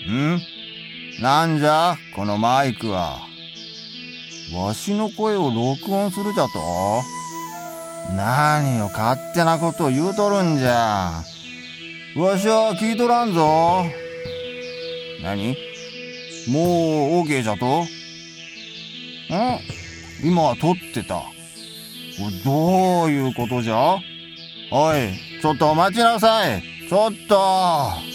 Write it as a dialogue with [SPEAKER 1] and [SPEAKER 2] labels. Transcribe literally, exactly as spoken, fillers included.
[SPEAKER 1] んなんじゃこのマイクは。わしの声を録音するじゃと？何よ勝手なことを言うとるんじゃ。わしは聞いとらんぞ。何？もう OK じゃと？ん？今は撮ってた。どういうことじゃ？おい、ちょっと待ちなさい。ちょっと。